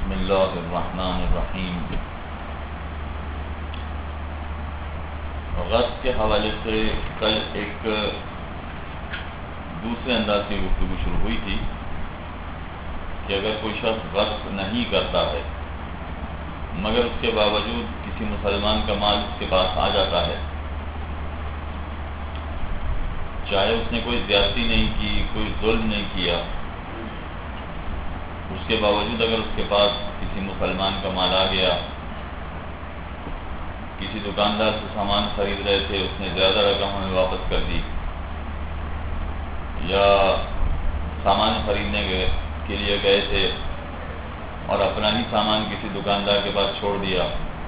بسم اللہ الرحمن الرحیم۔ غصب کے حوالے سے کل ایک دوسرے انداز کی گفتگو شروع ہوئی تھی کہ اگر کوئی شخص غصب نہیں کرتا ہے مگر اس کے باوجود کسی مسلمان کا مال اس کے پاس آ جاتا ہے، چاہے اس نے کوئی زیادتی نہیں کی، کوئی ظلم نہیں کیا، اس کے باوجود اگر اس کے پاس کسی مسلمان کا مال آ گیا، کسی دکاندار سے سامان خرید رہے تھے، اس نے زیادہ رقم ہمیں واپس کر دی، یا سامان خریدنے کے لیے گئے تھے اور اپنا ہی سامان کسی دکاندار کے پاس چھوڑ دیا،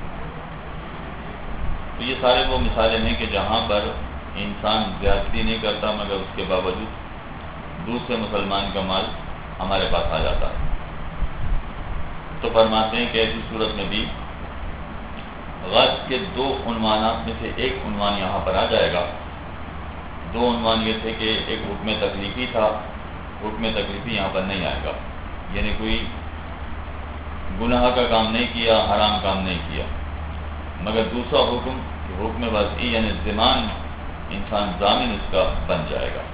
تو یہ سارے وہ مثالیں ہیں کہ جہاں پر انسان زیادتی نہیں کرتا مگر اس کے باوجود دوسرے مسلمان کا مال ہمارے پاس آ جاتا ہے۔ تو فرماتے ہیں کہ ایسی صورت میں بھی غصب کے دو عنوانات میں سے ایک عنوان یہاں پر آ جائے گا۔ دو عنوان یہ تھے کہ ایک حکم تکلیفی تھا، حکم تکلیفی یہاں پر نہیں آئے گا، یعنی کوئی گناہ کا کام نہیں کیا، حرام کام نہیں کیا، مگر دوسرا حکم کہ حکم وضعی یعنی ضمان، انسان ضامن اس کا بن جائے گا۔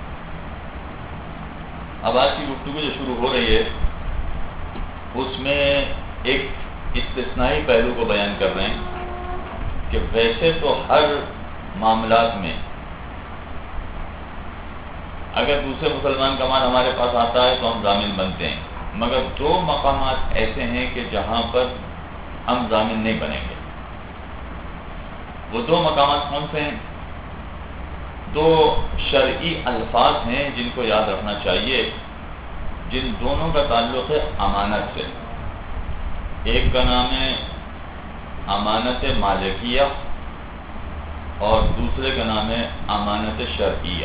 اب آج کی گفتگو جو شروع ہو رہی ہے اس میں ایک استثنائی پہلو کو بیان کر رہے ہیں کہ ویسے تو ہر معاملات میں اگر دوسرے مسلمان کا مال ہمارے پاس آتا ہے تو ہم ضامن بنتے ہیں، مگر دو مقامات ایسے ہیں کہ جہاں پر ہم ضامن نہیں بنیں گے۔ وہ دو مقامات کون سے ہیں؟ دو شرعی الفاظ ہیں جن کو یاد رکھنا چاہیے، جن دونوں کا تعلق ہے امانت سے۔ ایک کا نام ہے امانت مالکیہ اور دوسرے کا نام ہے امانت شرعیہ۔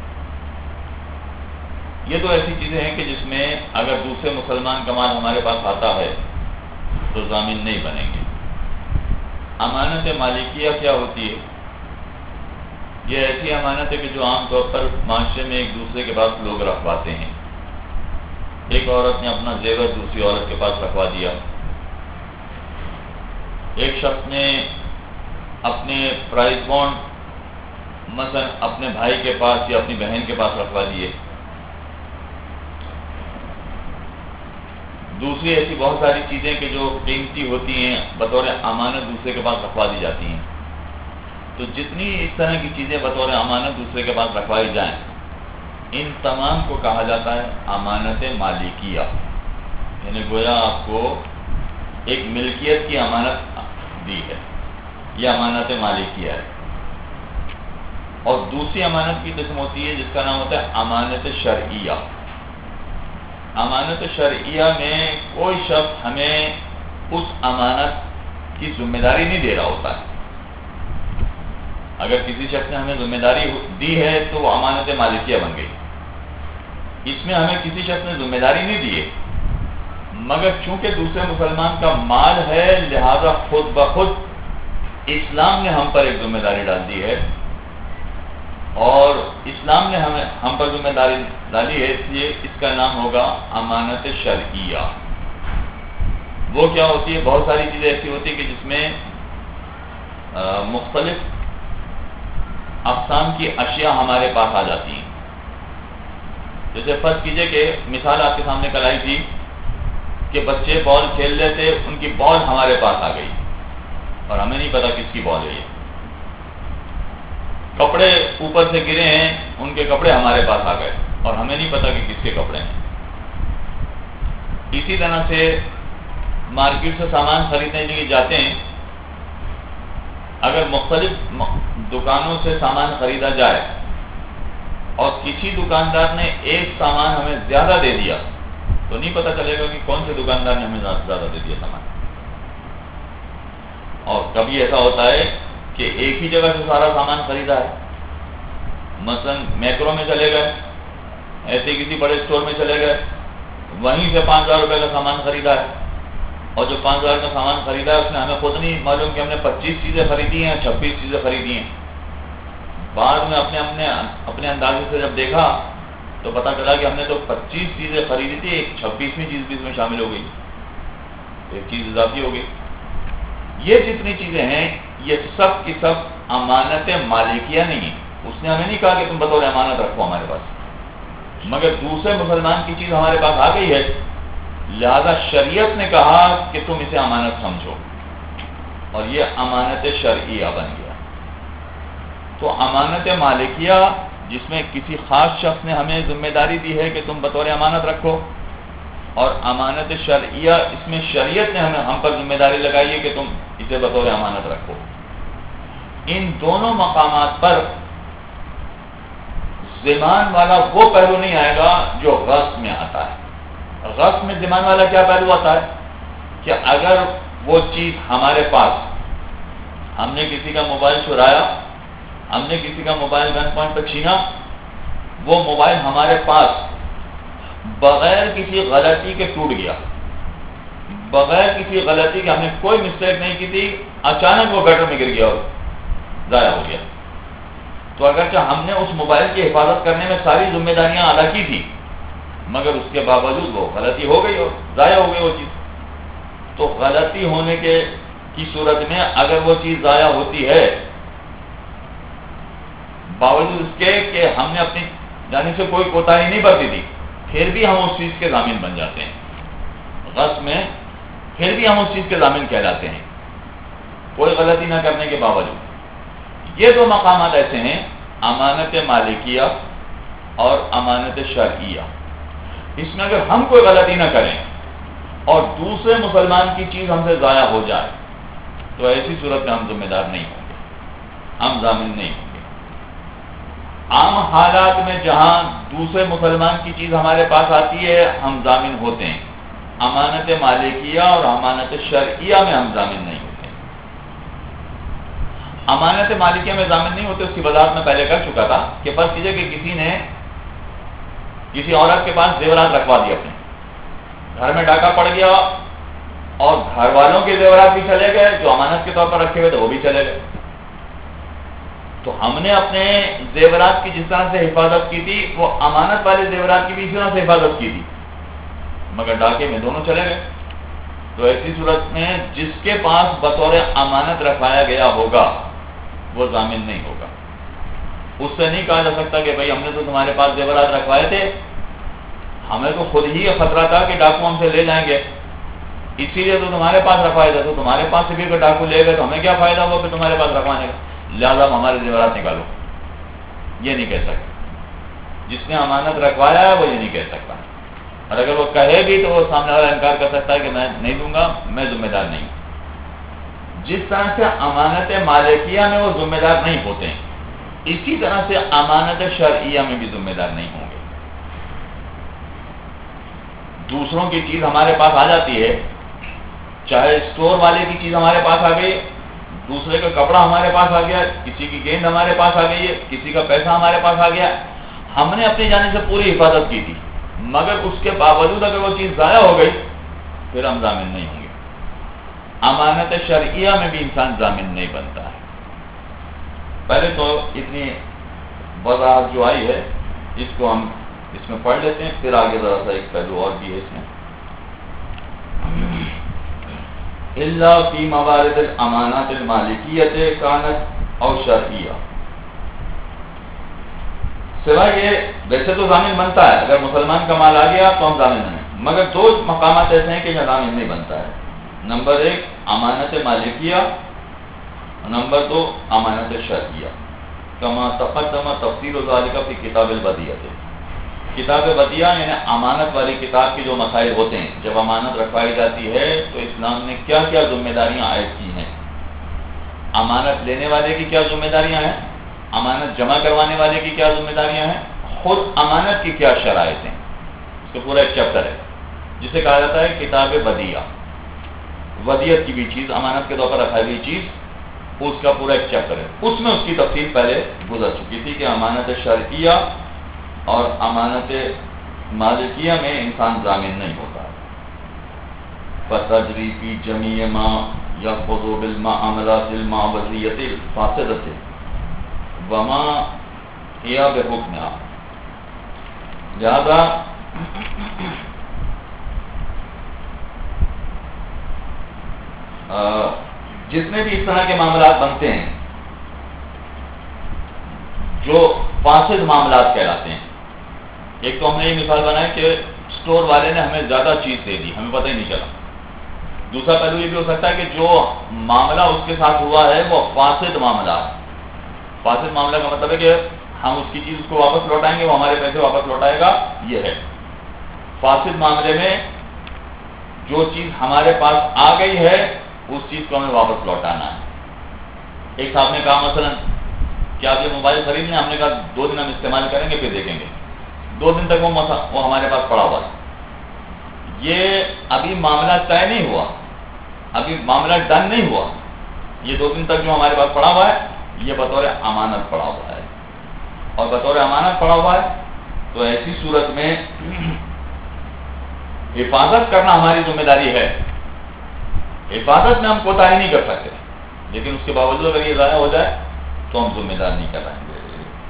یہ دو ایسی چیزیں ہیں کہ جس میں اگر دوسرے مسلمان کا مال ہمارے پاس آتا ہے تو ضامن نہیں بنیں گے۔ امانت مالکیہ کیا ہوتی ہے؟ یہ ایسی امانت ہے کہ جو عام طور پر معاشرے میں ایک دوسرے کے پاس لوگ رکھواتے ہیں۔ ایک عورت نے اپنا زیور دوسری عورت کے پاس رکھوا دیا، ایک شخص نے اپنے پرائز بانڈ مثلا اپنے بھائی کے پاس یا اپنی بہن کے پاس رکھوا دیے، دوسری ایسی بہت ساری چیزیں کہ جو قیمتی ہوتی ہیں بطور امانت دوسرے کے پاس رکھوا دی جاتی ہیں۔ تو جتنی اس طرح کی چیزیں بطور امانت دوسرے کے پاس رکھوائی جائیں، ان تمام کو کہا جاتا ہے امانت مالکیہ، یعنی گویا آپ کو ایک ملکیت کی امانت دی ہے، یہ امانت مالکیہ ہے۔ اور دوسری امانت کی قسم ہوتی ہے جس کا نام ہوتا ہے امانت شرعیہ۔ امانت شرعیہ میں کوئی شخص ہمیں اس امانت کی ذمہ داری نہیں دے رہا ہوتا ہے۔ اگر کسی شخص نے ہمیں ذمہ داری دی ہے تو وہ امانت مالکیہ بن گئی۔ اس میں ہمیں کسی شخص نے ذمہ داری نہیں دی ہے، مگر چونکہ دوسرے مسلمان کا مال ہے لہذا خود بخود اسلام نے ہم پر ایک ذمہ داری ڈال دی ہے، اور اسلام نے ہم پر ذمہ داری ڈالی ہے، اس لیے اس کا نام ہوگا امانت شرعیہ۔ وہ کیا ہوتی ہے؟ بہت ساری چیزیں ایسی ہوتی ہیں کہ جس میں مختلف اقسام کی اشیاء ہمارے پاس آ جاتی ہیں۔ جیسے فرض کیجئے کہ مثال آپ کے سامنے کل آئی تھی کہ بچے بال کھیل رہے تھے، ان کی بال ہمارے پاس آ گئی اور ہمیں نہیں پتا کس کی بال ہے یہ۔ کپڑے اوپر سے گرے ہیں، ان کے کپڑے ہمارے پاس آ گئے اور ہمیں نہیں پتا کہ کس کے کپڑے ہیں۔ اسی طرح سے مارکیٹ سے سامان خریدنے کے لیے جاتے ہیں، اگر مختلف دکانوں سے سامان خریدا جائے اور کسی دکاندار نے ایک سامان ہمیں زیادہ دے دیا تو نہیں پتہ چلے گا کہ کون سے دکاندار نے ہمیں زیادہ دے دیا سامان۔ اور کبھی ایسا ہوتا ہے کہ ایک ہی جگہ سے سارا سامان خریدا ہے، مثلا میکرو میں چلے گئے، ایسے کسی بڑے اسٹور میں چلے گئے، وہیں سے 5,000 روپے کا سامان خریدا ہے، اور جو 5,000 کا سامان خریدا ہے اس نے ہمیں خود نہیں معلوم کہ ہم نے 25 چیزیں خریدی ہیں، 26 چیزیں خریدی ہیں۔ بعد میں اپنے اندازے سے جب دیکھا تو پتہ چلا کہ ہم نے تو 25 چیزیں خریدی تھی، 26ویں چیز بھی اس میں شامل ہو گئی۔ ایک چیز اضافی ہوگی. یہ جتنی چیزیں ہیں یہ سب کی سب امانت مالکیہ نہیں ہیں. اس نے ہمیں نہیں کہا کہ تم بطور امانت رکھو ہمارے پاس، مگر دوسرے مسلمان کی چیز ہمارے پاس آ گئی ہے، لہذا شریعت نے کہا کہ تم اسے امانت سمجھو، اور یہ امانت شرعیہ بن گیا. تو امانت مالکیہ جس میں کسی خاص شخص نے ہمیں ذمہ داری دی ہے کہ تم بطور امانت رکھو، اور امانت شرعیہ اس میں شریعت نے ہم پر ذمہ داری لگائی ہے کہ تم اسے بطور امانت رکھو. ان دونوں مقامات پر ضمان والا وہ پہلو نہیں آئے گا جو غصب میں آتا ہے. غصب میں ضمان والا کیا پہلو آتا ہے کہ اگر وہ چیز ہمارے پاس، ہم نے کسی کا موبائل چرایا، ہم نے کسی کا موبائل گن پوائنٹ پہ چھینا، وہ موبائل ہمارے پاس بغیر کسی غلطی کے ٹوٹ گیا، بغیر کسی غلطی کے، ہم نے کوئی مسٹیک نہیں کی تھی، اچانک وہ گٹر میں گر گیا اور ضائع ہو گیا. تو اگرچہ ہم نے اس موبائل کی حفاظت کرنے میں ساری ذمہ داریاں ادا کی تھی، مگر اس کے باوجود وہ غلطی ہو گئی اور ضائع ہو گئی وہ چیز. تو غلطی ہونے کی صورت میں اگر وہ چیز ضائع ہوتی ہے، باوجود اس کے کہ ہم نے اپنی جانب سے کوئی کوتاہی نہیں برتی تھی، پھر بھی ہم اس چیز کے ضامن بن جاتے ہیں. غصب میں پھر بھی ہم اس چیز کے ضامن کہلاتے ہیں، کوئی غلطی نہ کرنے کے باوجود. یہ دو مقامات ایسے ہیں، امانت مالکیہ اور امانت شرعیہ. اس میں اگر ہم کوئی غلطی نہ کریں اور دوسرے مسلمان کی چیز ہم سے ضائع ہو جائے تو ایسی صورت میں ہم ذمہ دار نہیں ہوں گے، ہم ضامن نہیں ہوں گے. عام حالات میں جہاں دوسرے مسلمان کی چیز ہمارے پاس آتی ہے ہم ضامن ہوتے ہیں. امانت مالکیہ اور امانت شرعیہ میں ہم ضامن نہیں ہوتے. امانت مالکیہ میں ضامن نہیں ہوتے، اس کی وضاحت میں پہلے کر چکا تھا کہ فرض کیجئے کہ کسی نے کسی عورت کے پاس زیورات رکھوا دیے، اپنے گھر میں ڈاکہ پڑ گیا اور گھر والوں کے زیورات بھی چلے گئے، جو امانت کے طور پر رکھے ہوئے تھے وہ بھی چلے گئے. تو ہم نے اپنے زیورات کی جس طرح سے حفاظت کی تھی، وہ امانت والے زیورات کی بھی اسی طرح سے حفاظت کی تھی، مگر ڈاکے میں دونوں چلے گئے. تو ایسی صورت میں جس کے پاس بطور امانت رکھوایا گیا ہوگا وہ ضامن نہیں ہوگا. اس سے نہیں کہا جا سکتا کہ بھائی ہم نے تو تمہارے پاس زیورات رکھوائے تھے، ہمیں تو خود ہی یہ خطرہ تھا کہ ڈاکو ہم سے لے جائیں گے، اسی لیے تو تمہارے پاس رکھوائے تھے. تو تمہارے پاس سے بھی اگر ڈاکو لے گئے تو ہمیں کیا فائدہ ہوا کہ تمہارے پاس رکھوانے کا، لہٰذا ہمارے زیورات نکالو. یہ نہیں کہہ سکتے. جس نے امانت رکھوایا ہے وہ یہ نہیں کہہ سکتا، اور اگر وہ کہے بھی تو وہ سامنے والا انکار کر سکتا ہے کہ میں نہیں دوں گا، میں ذمہ دار نہیں ہوں. جس طرح سے امانت مالکیہ میں وہ ذمہ دار نہیں ہوتے ہیں، اسی طرح سے امانت شرعیہ میں بھی ذمہ دار نہیں ہوں گے. دوسروں کی چیز ہمارے پاس آ جاتی ہے، چاہے اسٹور والے کی چیز ہمارے پاس آ گئی، دوسرے کا کپڑا ہمارے پاس آ گیا، کسی کی گیند ہمارے پاس آ گئی ہے، کسی کا پیسہ ہمارے پاس آ گیا، ہم نے اپنی جانب سے پوری حفاظت کی تھی، مگر اس کے باوجود اگر وہ چیز ضائع ہو گئی پھر ہم ضامن نہیں ہوں گے. امانت شرعیہ میں بھی انسان ضامن نہیں بنتا ہے. پہلے تو اتنی وضاحت جو آئی ہے اس کو ہم اس میں پڑھ لیتے ہیں، پھر آگے ذرا سا ایک پہلو اور بھی ہے اس میں. الا فی موارد الامانات المالکیۃ کانت او شرعیہ، سوائے یہ ویسے تو ضامن بنتا ہے، اگر مسلمان کا مال آ گیا تو ہم ضامن ہیں، مگر دو مقامات ایسے ہیں کہ یہ ضامن نہیں بنتا ہے. نمبر 1 امانت مالکیہ، نمبر 2 امانت شرعیہ. کما تقدم تفصیل ذالک فی کتاب البدیہ. کتاب بدیہ یعنی امانت والی کتاب کے جو مسائل ہوتے ہیں، جب امانت رکھوائی جاتی ہے تو اسلام نے کیا کیا ذمہ داریاں عائد کی ہیں، امانت لینے والے کی کیا ذمہ داریاں ہیں، امانت جمع کروانے والے کی کیا ذمہ داریاں ہیں، خود امانت کی کیا شرائط ہیں. اس کا پورا ایک چیپٹر ہے جسے کہا جاتا ہے کتاب بدیہ. ودیت کی بھی چیز، امانت کے طور پر رکھائی ہوئی چیز، اس کا پورا ایک چیپٹر ہے. اس میں اس کی تفصیل پہلے گزر چکی تھی کہ امانت شرعیہ اور امانت مالکیہ میں انسان ضامن نہیں ہوتا. فتجری فی جمیع ما یأخذ بالمعاملات المعوضیۃ الفاسدۃ وما ہی بحکمہا. لہذا جتنے بھی اس طرح کے معاملات بنتے ہیں جو فاسد معاملات کہلاتے ہیں. ایک تو ہم نے یہ مثال بنائی کہ اسٹور والے نے ہمیں زیادہ چیز دے دی, ہمیں پتہ ہی نہیں چلا. دوسرا پہلو یہ بھی ہو سکتا ہے کہ جو معاملہ اس کے ساتھ ہوا ہے وہ فاسد معاملہ ہے. فاسد معاملہ کا مطلب ہے کہ ہم اس کی چیز کو واپس لوٹائیں گے, وہ ہمارے پیسے واپس لوٹائے گا. یہ ہے فاسد معاملے میں جو چیز ہمارے پاس آ گئی ہے اس چیز کو ہمیں واپس لوٹانا ہے. ایک صاحب نے کہا مثلا کہ آپ یہ موبائل خرید لیں, ہم نے کہا 2 دن ہم استعمال کریں گے پھر دیکھیں گے. 2 دن تک وہ ہمارے پاس پڑا ہوا ہے. یہ ابھی معاملہ طے نہیں ہوا, ابھی معاملہ ڈن نہیں ہوا. یہ 2 دن تک جو ہمارے پاس پڑا ہوا ہے یہ بطور امانت پڑا ہوا ہے. اور بطور امانت پڑا ہوا ہے تو ایسی صورت میں حفاظت کرنا ہماری ذمہ داری ہے. حفاظت میں ہم کوتاہی نہیں کر سکتے, لیکن اس کے باوجود اگر یہ ضائع ہو جائے تو ہم ذمہ دار نہیں کر رہے ہیں.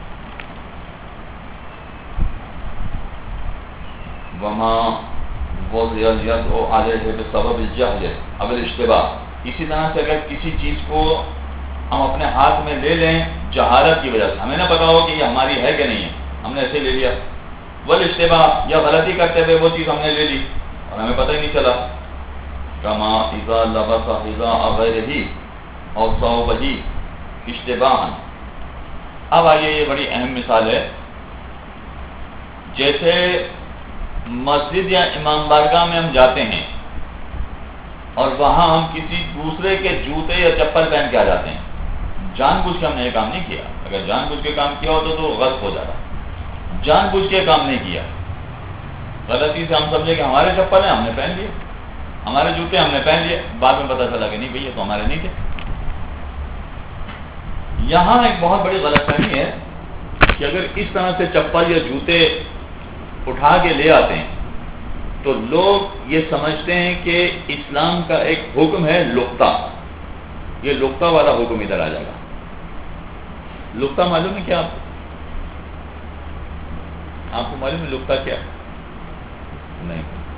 وما وضع اليد علیہ بسبب الجہل او الاشتباہ. اسی طرح سے اگر کسی چیز کو ہم اپنے ہاتھ میں لے لیں جہالت کی وجہ سے, ہمیں نہ پتا ہو کہ یہ ہماری ہے کہ نہیں ہے, ہم نے ایسے لے لیا. والاشتباہ یا غلطی کرتے ہوئے وہ چیز ہم نے لے لی اور ہمیں پتہ ہی نہیں چلا. کما اذا لبس حذاء غیرہ او ثوبہ اشتباہا. اب آئیے یہ بڑی اہم مثال ہے. جیسے مسجد یا امام بارگاہ میں ہم جاتے ہیں اور وہاں ہم کسی دوسرے کے جوتے یا چپل پہن کے آ جاتے ہیں. جان بوجھ کے ہم نے یہ کام نہیں کیا. اگر جان بوجھ کے کام کیا ہوتا تو غلط ہو جاتا. جان بوجھ کے کام نہیں کیا, غلطی سے ہم سمجھے کہ ہمارے چپل ہیں, ہم نے پہن لیے, ہمارے جوتے ہم نے پہن لیے, بعد میں پتہ چلا کہ نہیں بھئی یہ تو ہمارے نہیں تھے. یہاں ایک بہت بڑی غلط فہمی ہے کہ اگر اس طرح سے چپل یا جوتے اٹھا کے لے آتے ہیں تو لوگ یہ سمجھتے ہیں کہ اسلام کا ایک حکم ہے لقطہ. یہ لقطہ والا حکم ادھر آ جائے گا. لقطہ معلوم ہے کیا آپ کو؟ آپ کو معلوم ہے لقطہ کیا ہے؟ نہیں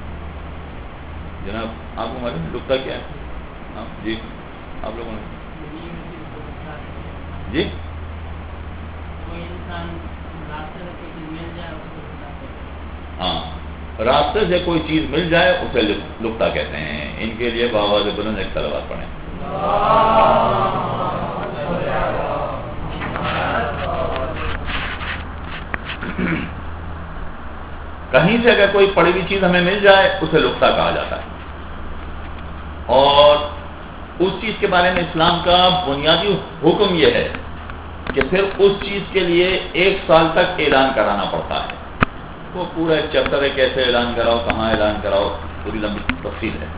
جناب, آپ کو معلوم ہے لقطہ کیا ہے؟ جی آپ لوگوں نے جی ہاں, راستے سے کوئی چیز مل جائے اسے لقطہ کہتے ہیں. ان کے لیے بآواز بلند ایک صلوات پڑھیں. کہیں سے اگر کوئی پڑی ہوئی چیز ہمیں مل جائے اسے لقطہ کہا جاتا ہے. اور اس چیز کے بارے میں اسلام کا بنیادی حکم یہ ہے کہ پھر اس چیز کے لیے 1 سال تک اعلان کرانا پڑتا ہے. وہ پورا ایک چیپٹر ہے, کیسے اعلان کراؤ, کہاں اعلان کراؤ, پوری لمبی تفصیل ہے.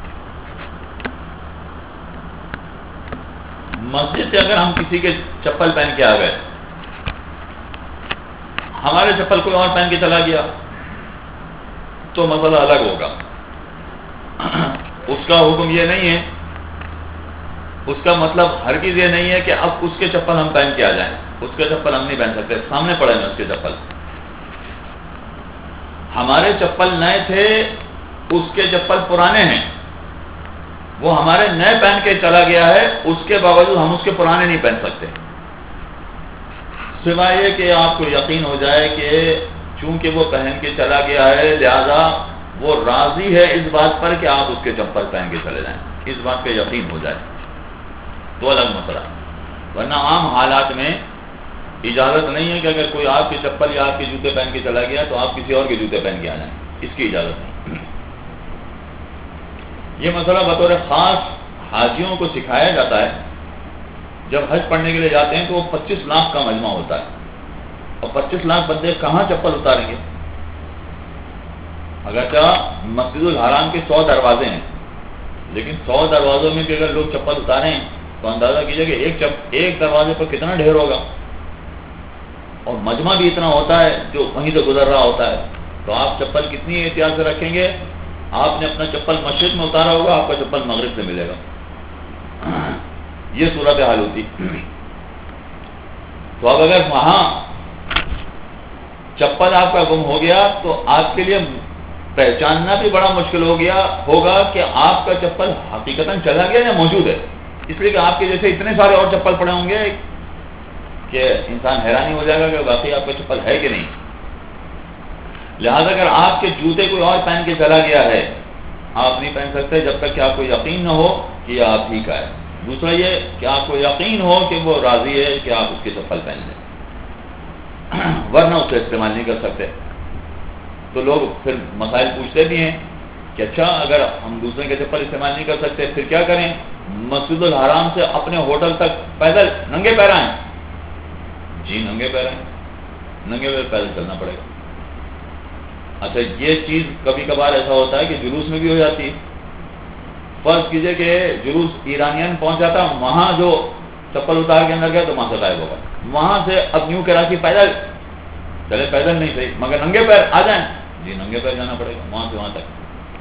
مسجد سے اگر ہم کسی کے چپل پہن کے آ گئے, ہمارے چپل کوئی اور پہن کے چلا گیا تو مسئلہ الگ ہوگا. اس کا حکم یہ نہیں ہے, اس کا مطلب ہرگز یہ نہیں ہے کہ اب اس کے چپل ہم پہن کے آ جائیں. اس کے چپل ہم نہیں پہن سکتے, سامنے پڑے ہیں اس کے چپل. ہمارے چپل نئے تھے, اس کے چپل پرانے ہیں, وہ ہمارے نئے پہن کے چلا گیا ہے, اس کے باوجود ہم اس کے پرانے نہیں پہن سکتے, سوائے یہ کہ آپ کو یقین ہو جائے کہ چونکہ وہ پہن کے چلا گیا ہے لہذا وہ راضی ہے اس بات پر کہ آپ اس کے چپل پہن کے چلے جائیں. اس بات پہ یقین ہو جائے تو الگ مسئلہ. ورنہ عام حالات میں اجازت نہیں ہے کہ اگر کوئی آپ کے چپل یا آپ کے جوتے پہن کے چلا گیا تو آپ کسی اور کے جوتے پہن کے آ جائیں, اس کی اجازت نہیں. یہ مسئلہ بطور خاص حاجیوں کو سکھایا جاتا ہے. جب حج پڑھنے کے لیے جاتے ہیں تو وہ 25 لاکھ کا مجمع ہوتا ہے, اور 25 لاکھ بندے کہاں چپل اتاریں گے؟ اگرچہ مسجد الحرام کے 100 دروازے ہیں, لیکن 100 دروازوں میں بھی اگر لوگ چپل اتاریں تو اندازہ کیجئے کہ ایک دروازے پر کتنا ڈھیر ہوگا. اور مجمع بھی اتنا ہوتا ہے جو وہیں سے گزر رہا ہوتا ہے. تو آپ چپل کتنی احتیاط سے رکھیں گے؟ آپ نے اپنا چپل مشرق میں اتارا ہوگا, آپ کا چپل مغرب سے ملے گا. یہ صورت حال ہوتی. تو اب اگر وہاں چپل آپ کا گم ہو گیا تو آپ کے لیے پہچاننا بھی بڑا مشکل ہوگا کہ آپ کا چپل حقیقتاً چلا گیا یا موجود ہے، اس لیے کہ آپ کے جیسے اتنے سارے اور چپل پڑے ہوں گے کہ انسان حیرانی ہو جائے گا کہ واقعی آپ کا چپل ہے کہ نہیں۔ لہذا اگر آپ کے جوتے کوئی اور پہن کے چلا گیا ہے، آپ نہیں پہن سکتے جب تک کہ آپ کو یقین نہ ہو کہ یہ آپ ہی کا ہے۔ دوسرا یہ کہ آپ کو یقین ہو کہ وہ راضی ہے کہ آپ اس کے چپل پہن لیں، ورنہ اسے استعمال نہیں کر سکتے۔ تو لوگ پھر مسائل پوچھتے بھی ہیں کہ اچھا اگر ہم دوسرے کے چپل استعمال نہیں کر سکتے پھر کیا کریں؟ مسجد الحرام سے اپنے ہوٹل تک پیدل ننگے پیر آئیں؟ جی ننگے پیر آئیں، ننگے پیر پیدل چلنا پڑے گا۔ اچھا یہ چیز کبھی کبھار ایسا ہوتا ہے کہ جلوس میں بھی ہو جاتی ہے۔ فرض کیجئے کہ جلوس ایرانین پہنچ جاتا، وہاں جو چپل اتار کے اندر گیا تو وہاں سے غائب ہوگا، وہاں سے اب نیو کراچی پیدل چلے، پیدل نہیں صحیح مگر ننگے پیر آ جائیں، جی ننگے پیر جانا پڑے گا وہاں سے وہاں تک۔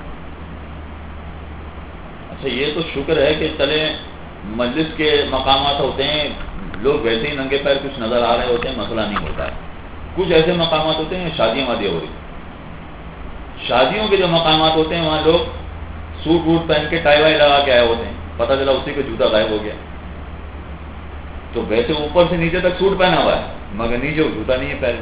اچھا یہ تو شکر ہے کہ چلے مجلس کے مقامات ہوتے ہیں، لوگ ویسے ہی ننگے پیر کچھ نظر آ رہے ہوتے ہیں، مسئلہ نہیں ہوتا ہے۔ کچھ ایسے مقامات ہوتے ہیں شادیاں وادیاں ہو رہی، شادیوں کے جو مقامات ہوتے ہیں وہاں لوگ سوٹ ووٹ پہن کے ٹائی وائی لگا کے آئے ہوتے ہیں، پتہ چلا اسی کا جوتا غائب ہو گیا، تو ویسے اوپر سے نیچے تک سوٹ پہنا ہوا ہے مگر نیچے وہ جوتا نہیں ہے پیر میں،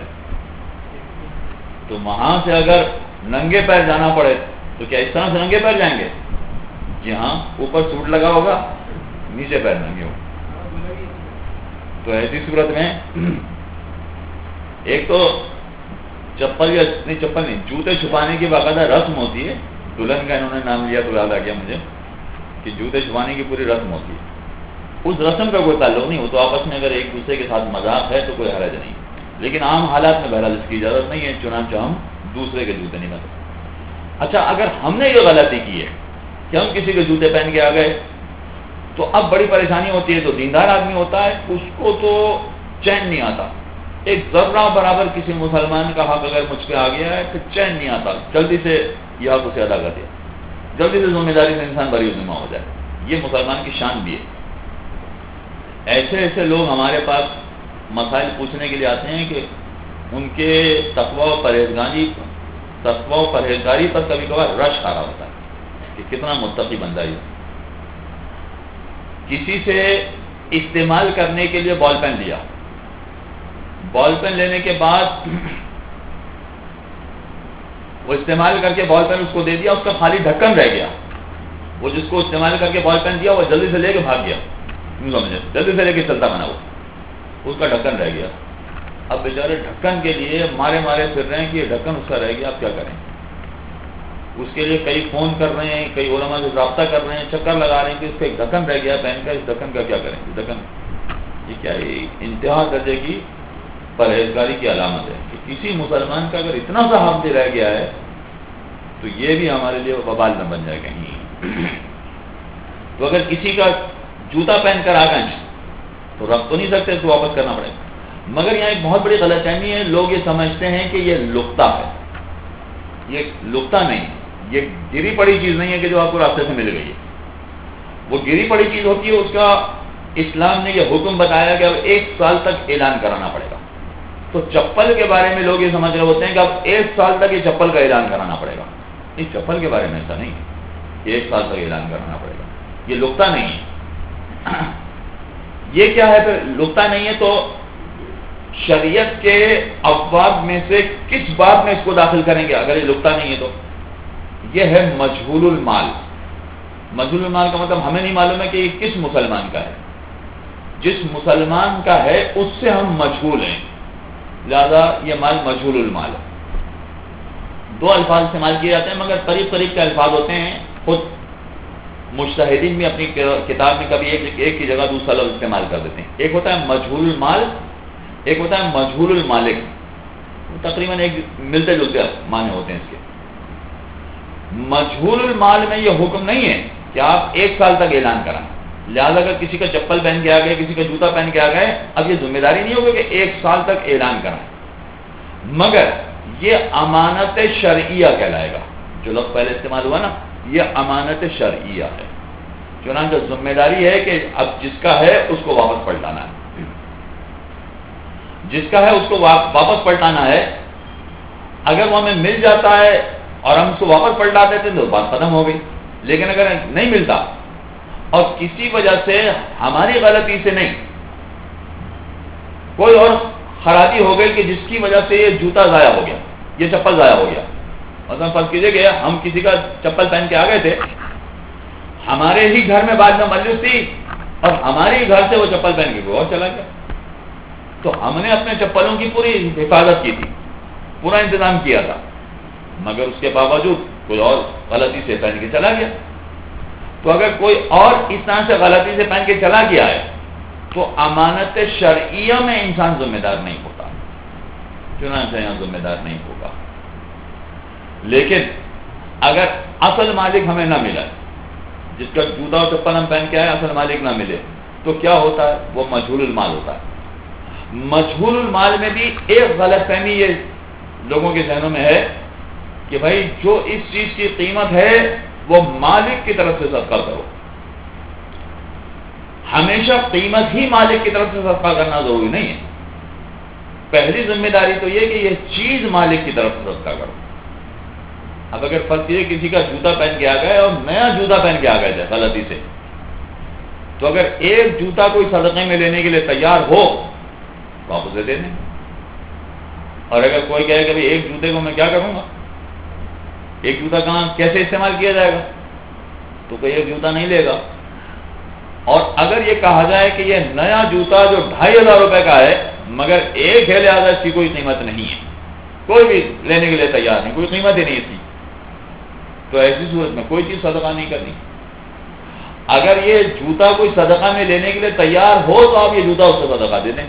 تو وہاں سے اگر ننگے پیر جانا پڑے تو کیا اس طرح سے ننگے پیر جائیں گے؟ جی ہاں، اوپر سوٹ لگا ہوگا نیچے پیر ننگے ہو۔ تو ایسی صورت میں ایک تو چپل یا نہیں چپل نہیں جوتے چھپانے کی باقاعدہ رسم ہوتی ہے، دلہن کا انہوں نے نام لیا تو یاد آ گیا مجھے کہ جوتے چھپانے کی پوری رسم ہوتی ہے، اس رسم کا کوئی تعلق نہیں، وہ تو آپس میں اگر ایک دوسرے کے ساتھ مذاق ہے تو کوئی حرج نہیں، لیکن عام حالات میں بہرحال اس کی اجازت نہیں ہے، چنانچہ ہم دوسرے کے جوتے نہیں پہنتے۔ اچھا اگر ہم نے یہ غلطی کی ہے کہ ہم کسی کے جوتے پہن کے آ گئے تو اب بڑی پریشانی ہوتی ہے، تو دیندار آدمی ہوتا ہے اس کو تو چین نہیں آتا، ایک ذرہ برابر کسی مسلمان کا حق اگر مجھ پہ آ گیا ہے تو چین نہیں آتا، جلدی سے یہ حق اسے ادا کر دیا، جلدی سے ذمہ داری سے انسان بری ذمہ ہو جائے، یہ مسلمان کی شان بھی ہے۔ ایسے ایسے لوگ ہمارے پاس مسائل پوچھنے کے لیے آتے ہیں کہ ان کے تقوی و پرہیزگاری پر کبھی کبھار رش آ رہا ہوتا ہے کہ کتنا متقی بندہ ہے۔ کسی سے استعمال کرنے کے لیے بال پین لیا، بال پین لینے کے بعد وہ استعمال کر کے بال پین اس کو دے دیا، اس کا خالی ڈھکن رہ گیا، وہ جس کو استعمال کر کے بال پین دیا وہ جلدی سے لے کے بھاگ گیا، جلدی سے لے کے چلتا بنا، وہ اس کا ڈھکن رہ گیا۔ اب بیچارے ڈھکن کے لیے مارے پھر رہے ہیں کہ یہ ڈھکن اس کا رہ گیا، اب کیا کریں؟ اس کے لیے کئی فون کر رہے ہیں، کئی علماء سے رابطہ کر رہے ہیں، چکر لگا رہے ہیں کہ اس کا ایک ڈھکن رہ گیا پہن کا، اس ڈھکن کا کیا کریں؟ ڈھکن یہ کیا ہے؟ انتہا درجے کی پرہیزگاری کی علامت ہے کہ کسی مسلمان کا اگر اتنا سا حق بھی رہ گیا ہے تو یہ بھی ہمارے لیے وبال نہ بن جائے کہیں۔ تو اگر کسی کا جوتا پہن کر آ گئے تو رکھ تو نہیں سکتے، اس کو واپس کرنا پڑے گا۔ مگر یہاں ایک بہت بڑی غلط فہمی ہے، لوگ یہ سمجھتے ہیں کہ یہ لقطہ ہے، یہ لقطہ نہیں، یہ گری پڑی چیز نہیں ہے کہ جو آپ کو راستے سے مل گئی ہے، وہ گری پڑی چیز ہوتی ہے، اس کا اسلام نے یہ حکم بتایا کہ اب 1 سال تک اعلان کرانا پڑے گا۔ تو چپل کے بارے میں لوگ یہ سمجھ رہے ہوتے ہیں کہ اب 1 سال تک یہ چپل کا اعلان کرانا پڑے گا، نہیں، چپل کے بارے میں ایسا نہیں کہ 1 سال تک اعلان کرانا پڑے گا، یہ لقطہ نہیں ہے۔ یہ کیا ہے پھر؟ لقطہ نہیں ہے تو شریعت کے ابواب میں سے کس باب میں اس کو داخل کریں گے اگر یہ لقطہ نہیں ہے تو؟ یہ ہے مجہول المال۔ مجہول المال کا مطلب ہمیں نہیں معلوم ہے کہ یہ کس مسلمان کا ہے، جس مسلمان کا ہے اس سے ہم مجہول ہیں، لہذا یہ مال مجہول المال ہے۔ 2 الفاظ استعمال کیے جاتے ہیں مگر قریب کے الفاظ ہوتے ہیں، خود مجتہدین بھی اپنی کتاب میں کبھی ایک کی جگہ دوسرا لفظ استعمال کر دیتے ہیں، ایک ہوتا ہے مجہول المال، ایک ہوتا ہے مجہول المالک، تقریباً ایک ملتے جلتے معنی ہوتے ہیں اس کے۔ مجہول المال میں یہ حکم نہیں ہے کہ آپ 1 سال تک اعلان کرائیں، لہذا اگر کسی کا چپل پہن کے آ گئے، کسی کا جوتا پہن کے آ گئے، اب یہ ذمہ داری نہیں ہوگی کہ 1 سال تک اعلان کرائیں، مگر یہ امانت شرعیہ کہلائے گا۔ جو لفظ پہلے استعمال ہوا نا، یہ امانت شرعیہ ہے، چنانچہ ذمہ داری ہے کہ اب جس کا ہے اس کو واپس پلٹانا ہے، جس کا ہے اس کو واپس پلٹانا ہے۔ اگر وہ ہمیں مل جاتا ہے اور ہم اس کو واپس پلٹاتے تھے تو بات ختم ہو گئی. لیکن اگر نہیں ملتا اور کسی وجہ سے ہماری غلطی سے نہیں, کوئی اور خرابی ہو گئی کہ جس کی وجہ سے یہ جوتا ضائع ہو گیا, یہ چپل ضائع ہو گیا. مثلا فرض کیجیے کہ ہم کسی کا چپل پہن کے آ گئے تھے, ہمارے ہی گھر میں بعد میں مجلس تھی اور ہمارے ہی گھر سے وہ چپل پہن کے کوئی اور چلا گیا, تو ہم نے اپنے چپلوں کی پوری حفاظت کی تھی, پورا انتظام کیا تھا, مگر اس کے باوجود کوئی اور غلطی سے پہن کے چلا گیا. تو اگر کوئی اور اس طرح سے غلطی سے پہن کے چلا گیا ہے تو امانت شرعیہ میں انسان ذمہ دار نہیں ہوتا, چنانچہ یہاں ذمہ دار نہیں ہوگا. لیکن اگر اصل مالک ہمیں نہ ملا, جس کا جوتا اور چپل ہم پہن کے آئے اصل مالک نہ ملے, تو کیا ہوتا ہے, وہ مجہول المال ہوتا ہے. مجہول المال میں بھی ایک غلط فہمی یہ لوگوں کے ذہنوں میں ہے کہ بھائی جو اس چیز کی قیمت ہے وہ مالک کی طرف سے صدقہ کرو. ہمیشہ قیمت ہی مالک کی طرف سے صدقہ کرنا ضروری نہیں ہے. پہلی ذمہ داری تو یہ کہ یہ چیز مالک کی طرف سے صدقہ کرو. اب اگر فرض کیجیے کسی کا جوتا پہن کے آ گئے اور نیا جوتا پہن کے آ گئے تھے غلطی سے, تو اگر ایک جوتا کوئی صدقے میں لینے کے لیے تیار ہو واپس دے دیں. اور اگر کوئی کہے کہ ایک جوتے کو میں کیا کروں گا, ایک جوتا کہاں کیسے استعمال کیا جائے گا, تو کوئی ایک جوتا نہیں لے گا. اور اگر یہ کہا جائے کہ یہ نیا جوتا جو 2500 روپے کا ہے مگر ایک ہے لہٰذا اس کی کوئی قیمت نہیں ہے, کوئی بھی لینے کے لیے تیار نہیں, کوئی قیمت ہی نہیں تھی, تو ایسی صورت میں کوئی چیز صدقہ نہیں کرنی. اگر یہ جوتا کوئی صدقہ میں لینے کے لیے تیار ہو تو آپ یہ جوتا اس کو صدقہ دے دیں.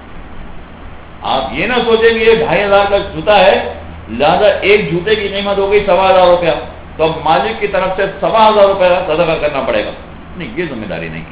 آپ یہ نہ سوچیں کہ یہ 2500 کا جوتا ہے لہٰذا ایک جوتے کی قیمت ہو گئی 1500 روپیہ, تو اب مالک کی طرف سے 1500 روپے کا صدقہ کرنا پڑے گا. نہیں, یہ ذمہ داری نہیں.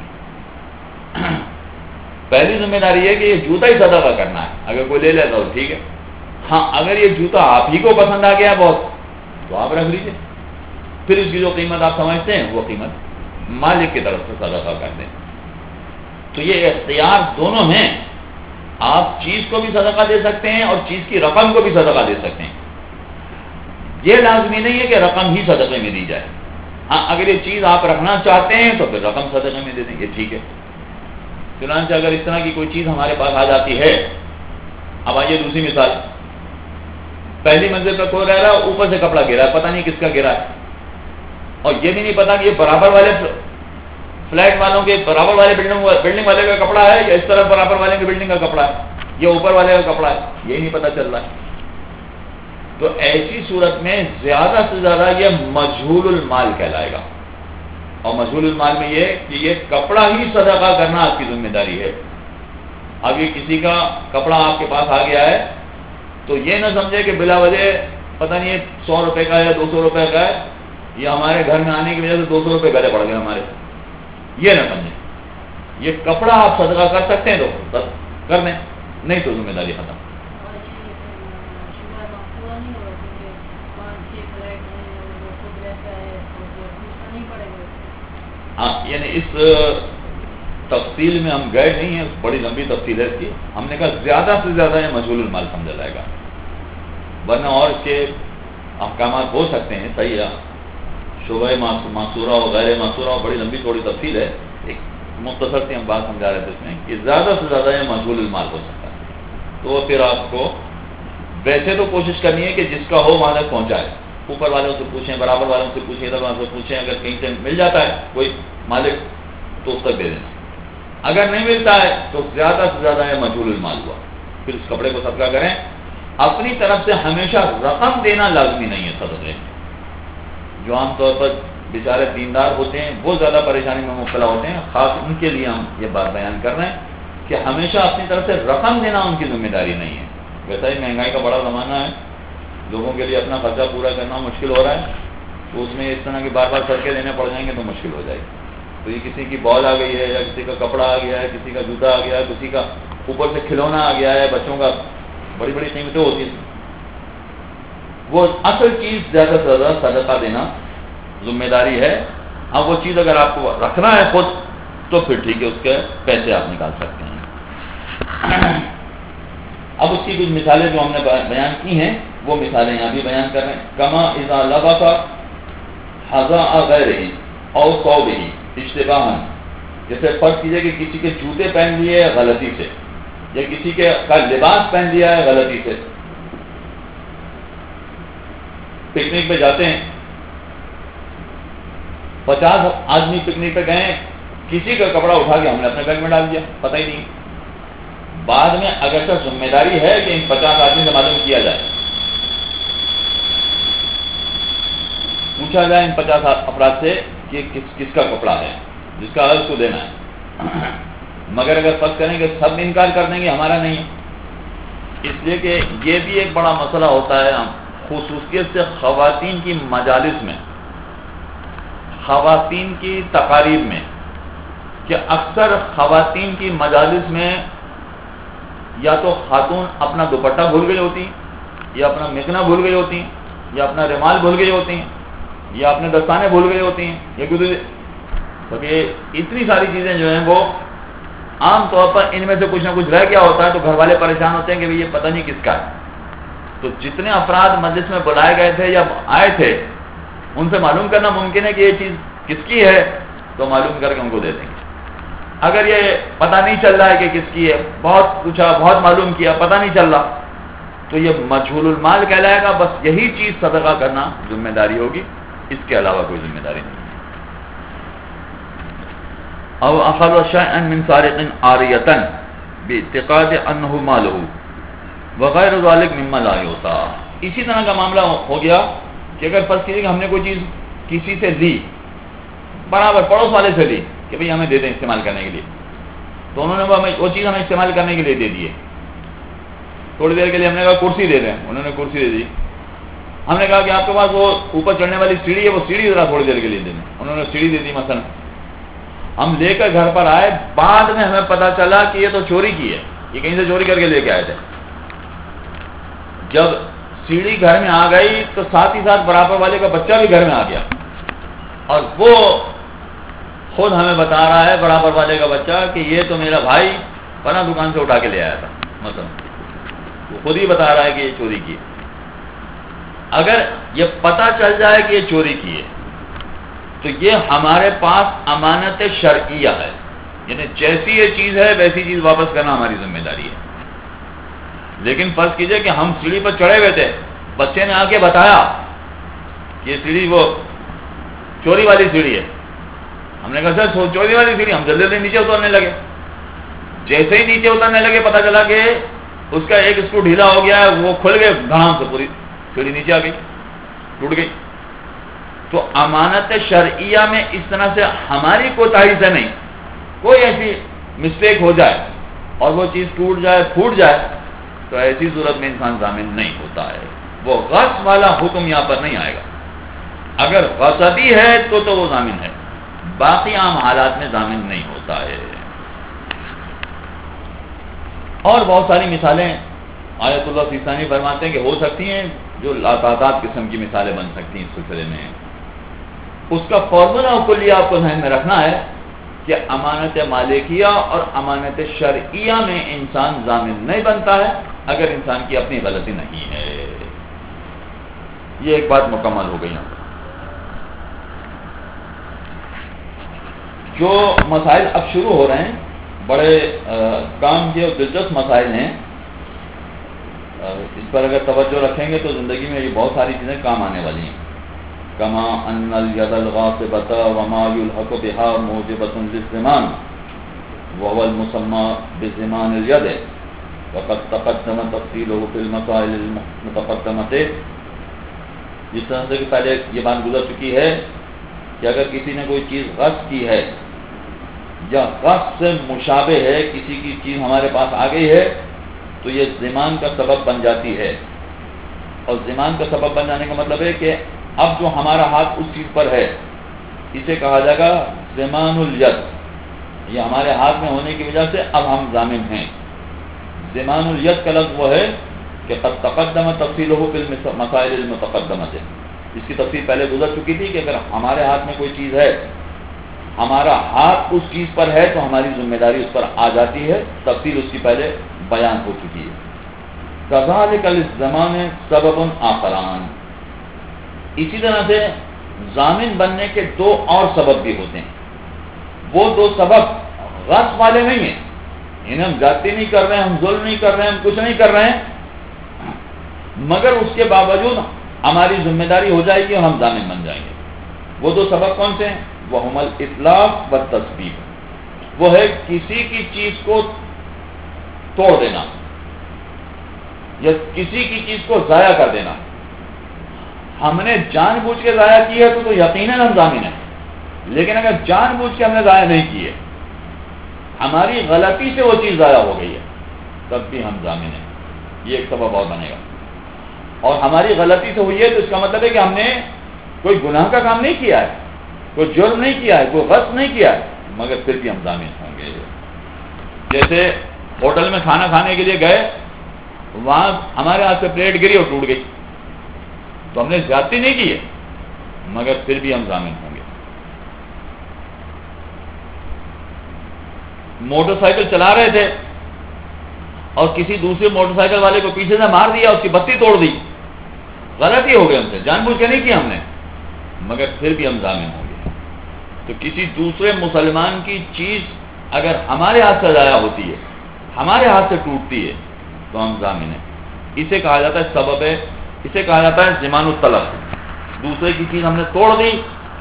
پہلی ذمہ داری ہے کہ یہ جوتا ہی صدقہ کرنا ہے. اگر کوئی لے لیتا تو ٹھیک ہے, ہاں اگر یہ جوتا آپ ہی کو پسند آ گیا بہت تو آپ رکھ لیجیے, پھر اس کی جو قیمت آپ سمجھتے ہیں وہ قیمت مالک کی طرف سے صدقہ کر دیں. تو یہ اختیار دونوں ہیں, آپ چیز کو بھی صدقہ دے سکتے ہیں اور چیز کی رقم کو بھی صدقہ دے سکتے ہیں. یہ لازمی نہیں ہے کہ رقم ہی صدقے میں دی جائے. ہاں اگر یہ چیز آپ رکھنا چاہتے ہیں تو پھر رقم صدقے میں دے دیں, یہ ٹھیک ہے. چنانچہ اگر اس طرح کی کوئی چیز ہمارے پاس آ جاتی ہے, اب آئیے دوسری مثال, پہلی منزل پر کوئی رہ رہا ہے, اوپر سے کپڑا گرا ہے, پتہ نہیں کس کا گرا ہے, اور یہ بھی نہیں پتا کہ یہ برابر والے فلیٹ والوں کے برابر والے بلڈنگ والے کا کپڑا ہے یا اس طرف برابر والے کی بلڈنگ کا کپڑا ہے, یہ اوپر والے کا کپڑا ہے, یہ نہیں پتا چل رہا ہے. تو ایسی صورت میں زیادہ سے زیادہ یہ مجہول المال کہلائے گا. اور مجہول المال میں یہ کہ یہ کپڑا ہی صدقہ کرنا آپ کی ذمہ داری ہے. اب یہ کسی کا کپڑا آپ کے پاس آ گیا ہے تو یہ نہ سمجھے کہ بلا وجہ پتہ نہیں 100 روپے کا ہے 200 روپے کا ہے, یہ ہمارے گھر میں آنے کی وجہ سے 200 روپے گھرے پڑ گئے ہمارے, یہ نہ سمجھیں. یہ کپڑا آپ صدقہ کر سکتے ہیں تو بس کر دیں, نہیں تو ذمہ داری ختم. ہاں یعنی اس تفصیل میں ہم گئے نہیں ہیں, بڑی لمبی تفصیل ہے اس کی. ہم نے کہا زیادہ سے زیادہ یہ مجہول المال سمجھا جائے گا, ورنہ اور اس کے احکامات ہو سکتے ہیں. صحیح ہے, شبہ معصورہ و غیر معصورہ, بڑی لمبی تھوڑی تفصیل ہے. ایک مختصر سی ہم بات سمجھا رہے تھے اس میں کہ زیادہ سے زیادہ یہ مجہول المال ہو سکتا ہے. تو پھر آپ کو ویسے تو کوشش کرنی ہے کہ جس کا ہو وہاں تک پہنچائے. اوپر والوں سے پوچھیں, برابر والوں سے پوچھیں, ادھر والوں سے پوچھیں, اگر کہیں سے مل جاتا ہے کوئی مالک تو اس تک دے دینا. اگر نہیں ملتا ہے تو زیادہ سے زیادہ یہ مجہول المال ہوا, پھر اس کپڑے کو صدقہ کریں. اپنی طرف سے ہمیشہ رقم دینا لازمی نہیں ہے صدقے میں. جو عام طور پر بیچارے دیندار ہوتے ہیں وہ زیادہ پریشانی میں مبتلا ہوتے ہیں, خاص ان کے لیے ہم یہ بات بیان کر رہے ہیں کہ ہمیشہ اپنی طرف سے رقم دینا ان کی ذمہ داری نہیں ہے. ویسا ہی مہنگائی کا بڑا زمانہ ہے, لوگوں کے لیے اپنا خرچہ پورا کرنا مشکل ہو رہا ہے, تو اس میں اس طرح کی بار بار سڑکیں دینے پڑ جائیں گے تو مشکل ہو جائے گی. تو یہ کسی کی بال آ گئی ہے یا کسی کا کپڑا آ گیا ہے, کسی کا جوتا آ گیا ہے, کسی کا اوپر سے کھلونا آ گیا ہے, بچوں کا بڑی بڑی قیمتیں ہوتی ہیں, وہ اصل چیز زیادہ سے زیادہ صدقہ دینا ذمہ داری ہے. اب وہ چیز اگر آپ کو رکھنا ہے خود تو پھر ٹھیک ہے, اس کے پیسے آپ نکال سکتے ہیں. اب اس کی کچھ مثالیں جو ہم نے بیان کی ہیں وہ مثالیں یہاں بھی بیان کر رہے ہیں. کما اذا لبس حذاء غیرہ او ثوبہ اشتباہا، جیسے فرض کیجئے کہ کسی کے جوتے پہن لیے غلطی سے، یا کسی کا لباس پہن لیا ہے غلطی سے. پکنک پہ جاتے ہیں، 50 آدمی پکنک پہ گئے، کسی کا کپڑا اٹھا کے ہم نے اپنے بیگ میں ڈال دیا، پتہ ہی نہیں. بعد میں اگرچہ ذمہ داری ہے کہ ان 50 آدمی سے معلوم کیا جائے، پوچھا جائے ان 50 افراد سے کہ کس کا کپڑا ہے، جس کا حل کو دینا ہے. مگر اگر فرض کریں کہ سب انکار کر دیں گے ہمارا نہیں ہے. اس لیے کہ یہ بھی ایک بڑا مسئلہ ہوتا ہے خصوصیت سے خواتین کی مجالس میں، خواتین کی تقاریب میں، کہ اکثر خواتین کی مجالس میں یا تو خاتون اپنا دوپٹہ بھول گئی ہوتی، یا اپنا مکنا بھول گئی ہوتی، یا اپنا رومال بھول گئی ہوتی، یا اپنے دستانے بھول گئی ہوتی ہیں، یا کیونکہ اتنی ساری چیزیں جو ہیں وہ عام طور پر ان میں سے کچھ نہ کچھ رہ گیا ہوتا ہے، تو گھر والے پریشان ہوتے ہیں کہ یہ پتہ نہیں کس کا ہے. تو جتنے افراد مجلس میں بلائے گئے تھے یا آئے تھے، ان سے معلوم کرنا ممکن ہے کہ یہ چیز کس کی ہے، تو معلوم کر کے ان کو دے دیں گے. اگر یہ پتہ نہیں چل رہا ہے کہ کس کی ہے، بہت پوچھا، بہت معلوم کیا، پتہ نہیں چل رہا، تو یہ مجہول المال کہلائے گا. بس یہی چیز صدقہ کرنا ذمہ داری ہوگی، اس کے علاوہ کوئی ذمہ داری نہیں. او اخذ شيئا من سارق عارية باعتقاد انه ماله وغیر ذلك مما لا يؤتى. اسی طرح کا معاملہ ہو گیا کہ اگر فرض کیجیے کہ ہم نے کوئی چیز کسی سے لی، برابر پڑوس والے سے لی کہ بھئی ہمیں دے دیں استعمال کرنے کے لیے، تو انہوں نے وہ چیز ہمیں استعمال کرنے کے لیے دے دی ہے. تھوڑی دیر کے لیے ہم نے کہا کرسی دے دیں، انہوں نے کرسی دے دی. ہم نے کہا کہ آپ کے پاس وہ اوپر چڑھنے والی سیڑھی ہے، وہ سیڑھی ذرا تھوڑی دیر کے لیے دے دیں، انہوں نے سیڑھی دے دی مثلا. ہم لے کر گھر پر آئے، بعد میں ہمیں پتا چلا کہ یہ تو چوری کی ہے، یہ کہیں سے چوری کر کے لے کے آئے تھے. جب سیڑھی گھر میں آ گئی تو ساتھ ہی ساتھ برابر والے کا بچہ بھی گھر میں آ گیا، اور وہ خود ہمیں بتا رہا ہے برابر والے کا بچہ کہ یہ تو میرا بھائی فلاں دکان سے اٹھا کے لے آیا تھا. مثلا وہ خود ہی بتا رہا ہے کہ یہ چوری کی. اگر یہ پتہ چل جائے کہ یہ چوری کی ہے تو یہ ہمارے پاس امانت شرعیہ ہے، یعنی جیسی یہ چیز ہے ویسی چیز واپس کرنا ہماری ذمہ داری ہے. لیکن فرض کیجئے کہ ہم سیڑھی پر چڑھے ہوئے تھے، بچے نے آ کے بتایا کہ یہ سیڑھی وہ چوری والی سیڑھی ہے. ہم نے کہا سر چوری والی سیڑھی، ہم جلدی نیچے اترنے لگے. جیسے ہی نیچے اترنے لگے پتا چلا کہ اس کا ایک اسکرو ڈھیلا ہو گیا ہے، وہ کھل گئے، دھڑام سے پوری سیڑھی نیچے آ گئی، ٹوٹ گئی. تو امانت شرعیہ میں اس طرح سے ہماری کوتاہی سے نہیں، کوئی ایسی مسٹیک ہو جائے اور وہ چیز ٹوٹ جائے، پھوٹ جائے، تو ایسی صورت میں انسان ضامن نہیں ہوتا ہے. وہ غصب والا حکم یہاں پر نہیں آئے گا. اگر غصبی ہے تو وہ ضامن ہے، باقی عام حالات میں ضامن نہیں ہوتا ہے. اور بہت ساری مثالیں آیت اللہ سیستانی فرماتے ہیں کہ ہو سکتی ہیں جو لاتعداد قسم کی مثالیں بن سکتی ہیں اس سلسلے میں. اس کا فارمولہ کلیہ آپ کو ذہن میں رکھنا ہے کہ امانت مالکیہ اور امانت شرعیہ میں انسان ضامن نہیں بنتا ہے اگر انسان کی اپنی غلطی نہیں ہے. یہ ایک بات مکمل ہو گئی. جو مسائل اب شروع ہو رہے ہیں بڑے کام کے اور دلچسپ مسائل ہیں. اس پر اگر توجہ رکھیں گے تو زندگی میں یہ بہت ساری چیزیں کام آنے والی ہیں. کما ان الید الغاصبۃ وما یلحق بها موجبۃ للزمان وهو المسمى بزمان الید وقد تقدم تفصیله في المسائل المتقدمة. جس طرح سے کہ پہلے یہ بات گزر چکی ہے کہ اگر کسی نے کوئی چیز غصب کی ہے یا غصب سے مشابہ ہے، کسی کی چیز ہمارے پاس آ گئی ہے، تو یہ زمان کا سبب بن جاتی ہے. اور زمان کا سبب بن جانے کا مطلب ہے کہ اب جو ہمارا ہاتھ اس چیز پر ہے اسے کہا جائے گا زمان الید. یہ ہمارے ہاتھ میں ہونے کی وجہ سے اب ہم ضامن ہیں. زمان الید کا لفظ وہ ہے کہ قد تقدم تفصیلہ فی المسائل المتقدمۃ. اس کی تفصیل پہلے گزر چکی تھی کہ اگر ہمارے ہاتھ میں کوئی چیز ہے، ہمارا ہاتھ اس چیز پر ہے، تو ہماری ذمہ داری اس پر آ جاتی ہے. تفصیل اس کی پہلے بیان ہو چکی ہے. کذالک للضمان سبب آخران، اسی طرح سے ضامن بننے کے دو اور سبب بھی ہوتے ہیں. وہ دو سبب غصب والے نہیں ہیں، انہیں ہم زیادتی نہیں کر رہے ہیں، ہم ظلم نہیں کر رہے ہیں، ہم کچھ نہیں کر رہے ہیں، مگر اس کے باوجود ہماری ذمہ داری ہو جائے گی اور ہم ضامن بن جائیں گے. وہ دو سبب کون سے ہیں؟ وہم الاتلاف والتسبیب. وہ ہے کسی کی چیز کو توڑ دینا یا کسی کی چیز کو ضائع کر دینا. ہم نے جان بوجھ کے ضائع کی ہے تو یقیناً ہم ضامن ہیں، لیکن اگر جان بوجھ کے ہم نے ضائع نہیں کی ہے، ہماری غلطی سے وہ چیز ضائع ہو گئی ہے، تب بھی ہم ضامن ہیں. یہ ایک سبب اور بنے گا. اور ہماری غلطی سے ہوئی ہے تو اس کا مطلب ہے کہ ہم نے کوئی گناہ کا کام نہیں کیا ہے، کوئی جرم نہیں کیا ہے، کوئی غصب نہیں کیا ہے، مگر پھر بھی ہم ضامن ہوں گے. جیسے ہوٹل میں کھانا کھانے کے لیے گئے، وہاں ہمارے ہاتھ سے پلیٹ گری اور ٹوٹ گئی، تو ہم نے زیادتی نہیں کی ہے، مگر پھر بھی ہم ضامن ہوں گے. موٹر سائیکل چلا رہے تھے اور کسی دوسرے موٹر سائیکل والے کو پیچھے سے مار دیا، اس کی بتی توڑ دی، غلطی ہو گئی ہم سے، جان بوجھ کے نہیں کیا ہم نے، مگر پھر بھی ہم ضامن ہوں گے. تو کسی دوسرے مسلمان کی چیز اگر ہمارے ہاتھ سے ضائع ہوتی ہے، ہمارے ہاتھ سے ٹوٹتی ہے، تو ہم ضامن ہیں. اسے کہا جاتا ہے سبب ہے، اسے کہا جاتا ہے ضمان الطلب. دوسرے کی چیز ہم نے توڑ دی،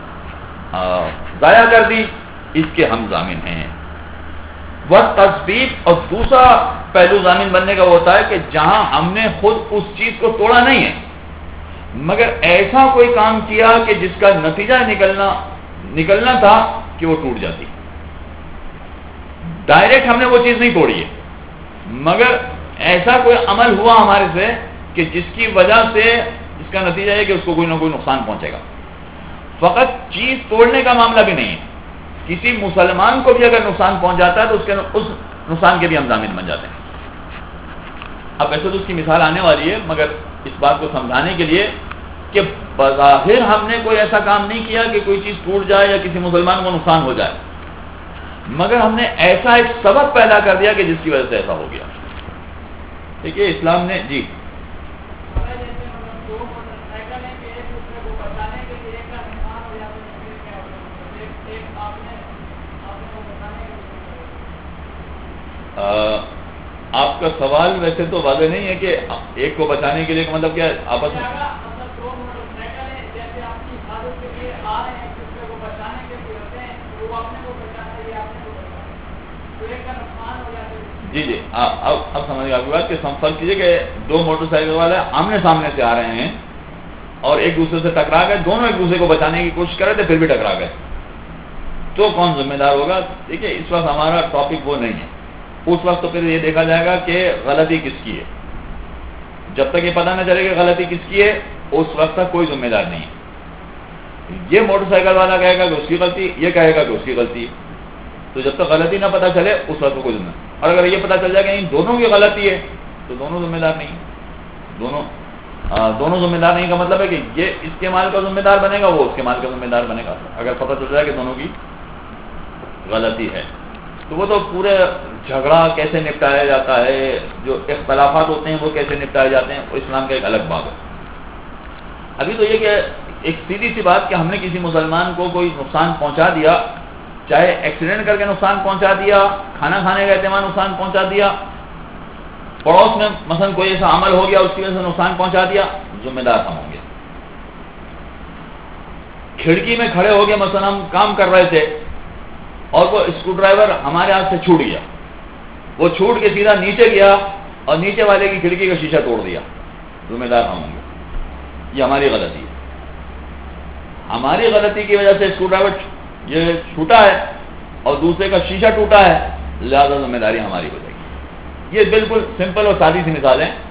ضائع کر دی، اس کے ہم ضامن ہیں. وہ تسبیب، اور دوسرا پہلو ضامن بننے کا وہ ہوتا ہے کہ جہاں ہم نے خود اس چیز کو توڑا نہیں ہے، مگر ایسا کوئی کام کیا کہ جس کا نتیجہ نکلنا تھا کہ وہ ٹوٹ جاتی. ڈائریکٹ ہم نے وہ چیز نہیں توڑی ہے، مگر ایسا کوئی عمل ہوا ہمارے سے کہ جس کی وجہ سے اس کا نتیجہ ہے کہ اس کو کوئی نہ کوئی نقصان پہنچے گا. فقط چیز توڑنے کا معاملہ بھی نہیں ہے، کسی مسلمان کو بھی اگر نقصان پہنچ جاتا ہے تو اس نقصان کے بھی ہم ضامن بن جاتے ہیں. اب ایسے تو اس کی مثال آنے والی ہے، مگر اس بات کو سمجھانے کے لیے کہ بظاہر ہم نے کوئی ایسا کام نہیں کیا کہ کوئی چیز ٹوٹ جائے یا کسی مسلمان کو نقصان ہو جائے، مگر ہم نے ایسا ایک سبب پیدا کر دیا کہ جس کی وجہ سے ایسا ہو گیا. ٹھیک ہے، اسلام نے جی آپ کا سوال ویسے تو واضح نہیں ہے کہ ایک کو بچانے کے لیے مطلب کیا آپس میں جی جی اب سمجھ گیا آپ کی بات کہ فرض کیجیے کہ دو موٹر سائیکل والے آمنے سامنے سے آ رہے ہیں اور ایک دوسرے سے ٹکرا گئے، دونوں ایک دوسرے کو بچانے کی کوشش کر رہے تھے، پھر بھی ٹکرا گئے، تو کون ذمہ دار ہوگا؟ ٹھیک ہے، اس وقت ہمارا ٹاپک وہ نہیں ہے. اس وقت تو پھر یہ دیکھا جائے گا کہ غلطی کس کی ہے. جب تک یہ پتہ نہ چلے کہ غلطی کس کی ہے، اس وقت تک کوئی ذمہ دار نہیں ہے. یہ موٹر سائیکل والا کہے گا کہ اس کی غلطی، یہ کہے گا کہ اس کی غلطی. تو جب تک غلطی نہ پتہ چلے اس وقت کوئی ذمہ. اور اگر یہ پتہ چل جائے کہ ان دونوں کی غلطی ہے تو دونوں ذمہ دار نہیں ہیں. دونوں ذمہ دار نہیں کا مطلب ہے کہ یہ اس کے مال کا ذمہ دار بنے گا، وہ اس کے مال کا ذمہ دار بنے گا. اگر پتہ چل جائے کہ دونوں کی غلطی ہے تو وہ تو پورے جھگڑا کیسے نپٹایا جاتا ہے، جو اختلافات ہوتے ہیں وہ کیسے نپٹائے جاتے ہیں، وہ اسلام کا ایک الگ باب ہے. ابھی تو یہ کہ ایک سیدھی سی بات کہ ہم نے کسی مسلمان کو کوئی نقصان پہنچا دیا، چاہے ایکسیڈنٹ کر کے نقصان پہنچا دیا، کھانا کھانے کا اہتمام نقصان پہنچا دیا، پڑوس میں مثلا کوئی ایسا عمل ہو گیا اس کی وجہ سے نقصان پہنچا دیا، ذمہ دار ہم ہوں گے. کھڑکی میں کھڑے ہو گئے، مثلا ہم کام کر رہے تھے اور وہ اسکرو ڈرائیور ہمارے ہاتھ سے چھوٹ گیا، وہ چھوٹ کے سیدھا نیچے گیا اور نیچے والے کی کھڑکی کا شیشہ توڑ دیا، ذمہ دار ہم ہوں گے. یہ ہماری غلطی ہے. ہماری غلطی کی وجہ سے اسکرو ڈرائیور یہ چھوٹا ہے اور دوسرے کا شیشہ ٹوٹا ہے، لہذا ذمہ داری ہماری ہو جائے گی. یہ بالکل سمپل اور سادی سی مثال ہے.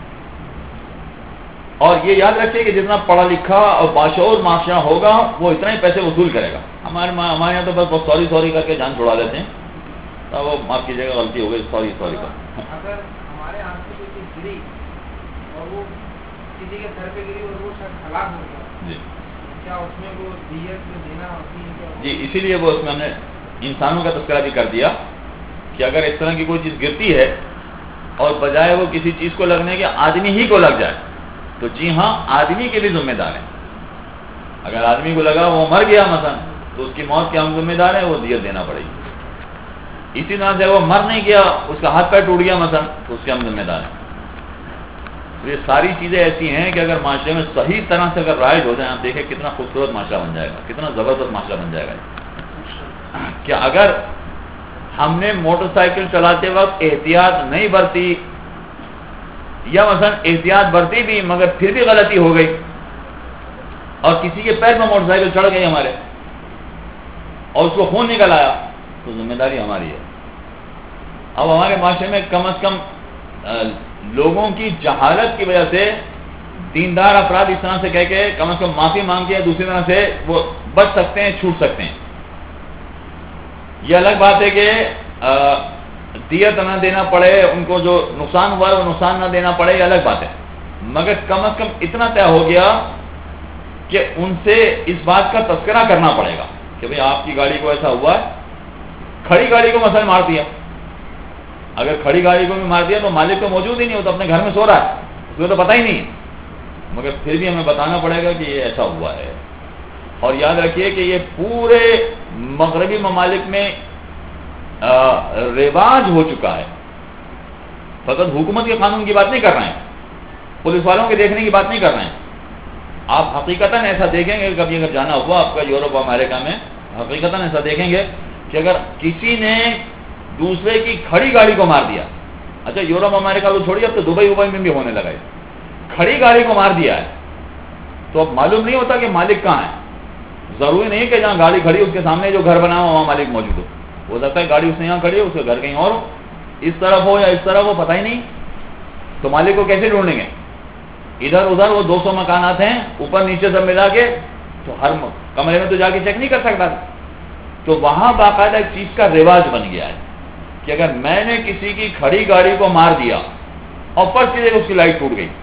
اور یہ یاد رکھیے کہ جتنا پڑھا لکھا اور باشعور معاشرہ ہوگا وہ اتنا ہی پیسے وصول کرے گا. ہمارے یہاں تو بس سوری کر کے جان چھڑا لیتے ہیں، تو وہ معاف کیجیے گا، غلطی ہو گئی، سوری کا. اگر ہمارے ہاتھ سے کوئی چیز گری اور وہ کسی کے سر پہ گری اور وہ شخص ہلاک ہو گیا، جی کیا اس میں وہ دیت دینا ہوتی ہے؟ جی اسی لیے وہ اس میں ہم نے انسانوں کا تذکرہ بھی کر دیا کہ اگر اس طرح کی کوئی چیز گرتی ہے اور بجائے وہ کسی چیز کو لگنے کے آدمی ہی کو لگ جائے، تو جی ہاں آدمی کے بھی ذمہ دار ہیں. اگر آدمی کو لگا وہ مر گیا مثلا تو اس کی موت کے ہم ذمہ دار ہیں، وہ دیت دینا پڑے گی. اسی طرح سے وہ مر نہیں گیا، اس کا ہاتھ پیر ٹوٹ گیا مثلا تو اس کے ہم ذمہ دار ہیں. تو یہ ساری چیزیں ایسی ہیں کہ اگر معاشرے میں صحیح طرح سے اگر رائج ہو جائیں، آپ دیکھیں کتنا خوبصورت معاشرہ بن جائے گا، کتنا زبردست معاشرہ بن جائے گا. کہ اگر ہم نے موٹر سائیکل چلاتے وقت احتیاط نہیں برتی، یا مثلا احتیاط برتی بھی مگر پھر بھی غلطی ہو گئی اور کسی کے پیر میں موٹر سائیکل چڑھ گئی ہمارے اور اس کو خون نکل آیا، تو ذمہ داری ہماری ہے. اب ہمارے معاشرے میں کم از کم لوگوں کی جہالت کی وجہ سے دیندار افراد اس طرح سے کہہ کے کم از کم معافی مانگ کے دوسری طرح سے وہ بچ سکتے ہیں، چھوٹ سکتے ہیں. یہ الگ بات ہے کہ دیت نہ دینا پڑے، ان کو جو نقصان ہوا ہے وہ نقصان نہ دینا پڑے، یہ الگ بات ہے. مگر کم از کم اتنا طے ہو گیا کہ ان سے اس بات کا تذکرہ کرنا پڑے گا کہ بھئی آپ کی گاڑی کو ایسا ہوا ہے. کھڑی گاڑی کو مثلا مار دیا، اگر کھڑی گاڑی کو بھی مار دیا تو مالک تو موجود ہی نہیں، وہ تو اپنے گھر میں سو رہا ہے، اس کو تو پتہ ہی نہیں ہے. مگر پھر بھی ہمیں بتانا پڑے گا کہ یہ ایسا ہوا ہے. اور یاد رکھیے کہ یہ پورے مغربی ممالک میں رواج ہو چکا ہے. فقط حکومت کے قانون کی بات نہیں کر رہے ہیں، پولیس والوں کے دیکھنے کی بات نہیں کر رہے ہیں. آپ حقیقتاً ایسا دیکھیں گے، کبھی اگر جانا ہوا آپ کا یورپ امریکہ میں، حقیقتاً ایسا دیکھیں گے کہ اگر کسی نے دوسرے کی کھڑی گاڑی کو مار دیا، اچھا یورپ امریکہ کو چھوڑیے، اب تو دبئی میں بھی ہونے لگا ہے، کھڑی گاڑی کو مار دیا ہے تو اب معلوم نہیں ہوتا کہ مالک کہاں ہے. ضروری نہیں کہ جہاں گاڑی کھڑی اس کے سامنے جو گھر بنا ہو وہاں مالک موجود ہو سکتا ہے گاڑی اس نے یہاں کھڑی ہے، اس کا گھر کہیں اور ہو، اس طرف ہو یا اس طرف ہو، پتہ ہی نہیں. تو مالک کو کیسے ڈھونڈیں گے؟ ادھر ادھر وہ 200 مکانات ہیں اوپر نیچے سب ملا کے، تو ہر کمرے میں تو جا کے چیک نہیں کر سکتا. تو وہاں باقاعدہ ایک چیز کا رواج بن گیا ہے کہ اگر میں نے کسی کی کھڑی گاڑی کو مار دیا اور فرض کیجیے کہ اس کی لائٹ ٹوٹ گئی،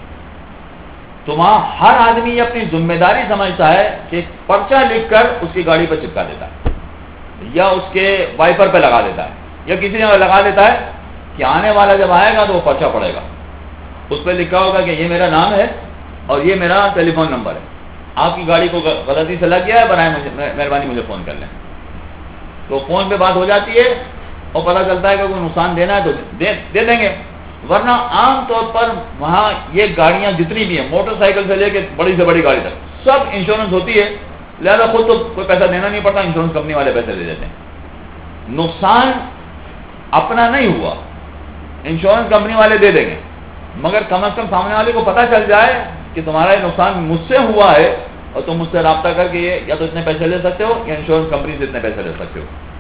تو وہاں ہر آدمی اپنی ذمہ داری سمجھتا ہے کہ پرچہ لکھ کر اس کی گاڑی پر چپکا دیتا ہے یا اس کے وائپر پہ لگا دیتا ہے یا کسی جگہ لگا دیتا ہے کہ آنے والا جب آئے گا تو وہ پرچہ پڑے گا. اس پہ لکھا ہوگا کہ یہ میرا نام ہے اور یہ میرا ٹیلی فون نمبر ہے، آپ کی گاڑی کو غلطی سے لگ گیا ہے، برائے مہربانی مجھے فون کر لیں. تو فون پہ بات ہو جاتی ہے اور پتہ چلتا ہے کہ کوئی نقصان دینا ہے تو دے دیں گے. ورنہ عام طور پر وہاں یہ گاڑیاں جتنی بھی ہیں، موٹر سائیکل سے لے کے بڑی سے بڑی گاڑی تک سب انشورنس ہوتی ہے، لہذا خود تو کوئی پیسہ دینا نہیں پڑتا، انشورنس کمپنی والے پیسے دے دیتے ہیں. نقصان اپنا نہیں ہوا، انشورنس کمپنی والے دے دیں گے، مگر کم از کم سامنے والے کو پتہ چل جائے کہ تمہارا یہ نقصان مجھ سے ہوا ہے اور تم مجھ سے رابطہ کر کے یا تو اتنے پیسے لے سکتے ہو یا انشورنس کمپنی سے اتنے پیسے لے سکتے ہو.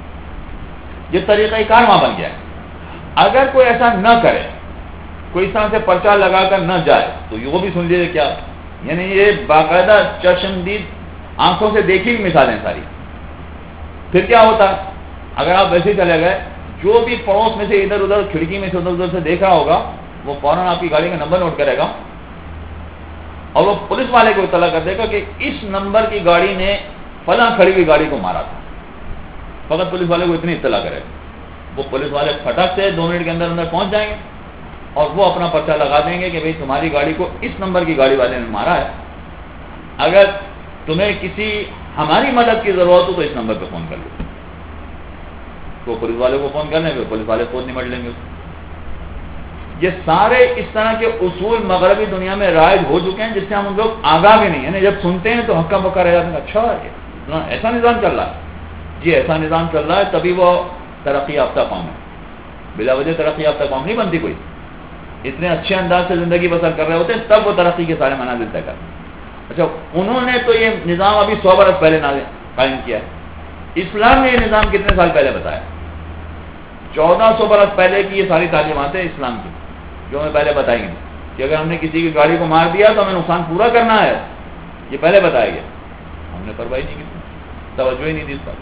یہ طریقہ کار وہاں بن گیا ہے. اگر کوئی ایسا نہ کرے، کوئی اس طرح سے پرچہ لگا کر نہ جائے، تو یہ وہ بھی سن لیجیے کیا، یعنی یہ باقاعدہ چشمدید آنکھوں سے دیکھی ہوئی مثالیں ساری. پھر کیا ہوتا اگر آپ ویسے ہی چلے گئے، جو بھی پڑوس میں سے ادھر ادھر کھڑکی میں سے ادھر ادھر سے دیکھ رہا ہوگا وہ فوراً آپ کی گاڑی کا نمبر نوٹ کرے گا اور وہ پولیس والے کو اطلاع کر دے گا کہ اس نمبر کی گاڑی نے فلاں کھڑی ہوئی گاڑی کو مارا تھا. فقط پولیس والے کو اتنی اطلاع کرے گا، وہ پولیس والے پھٹک سے 2 منٹ کے اندر اندر پہنچ جائیں گے اور وہ اپنا پرچہ لگا دیں گے کہ بھئی تمہاری گاڑی کو اس نمبر کی گاڑی والے نے مارا ہے، اگر تمہیں کسی ہماری مدد کی ضرورت ہو تو اس نمبر پہ فون کر لو. تو پولیس والے کو فون کرنے پہ پولیس والے خود نمٹ لیں گے. یہ سارے اس طرح کے اصول مغربی دنیا میں رائج ہو چکے ہیں جس سے ہم لوگ آگاہ بھی نہیں ہیں. جب سنتے ہیں تو ہکا بکا رہ جاتے ہیں، اچھا ایسا نظام چل رہا ہے، جی ایسا نظام چل رہا ہے، تبھی وہ ترقی یافتہ قوم ہے. بلا وجہ ترقی یافتہ قوم نہیں بنتی کوئی. اتنے اچھے انداز سے زندگی بسر کر رہے ہوتے ہیں تب وہ ترقی کے سارے منازل طے کرتے ہیں. اچھا انہوں نے تو یہ نظام ابھی 100 برس پہلے قائم کیا ہے. اسلام نے یہ نظام کتنے سال پہلے بتایا؟ 1400 برس پہلے کی یہ ساری تعلیمات ہیں اسلام کی جو ہمیں پہلے بتائی گئی کہ اگر ہم نے کسی کی گاڑی کو مار دیا تو ہمیں نقصان پورا کرنا ہے. یہ پہلے بتایا گیا، ہم نے پرواہ نہیں کی، توجہ ہی نہیں دی اس پر.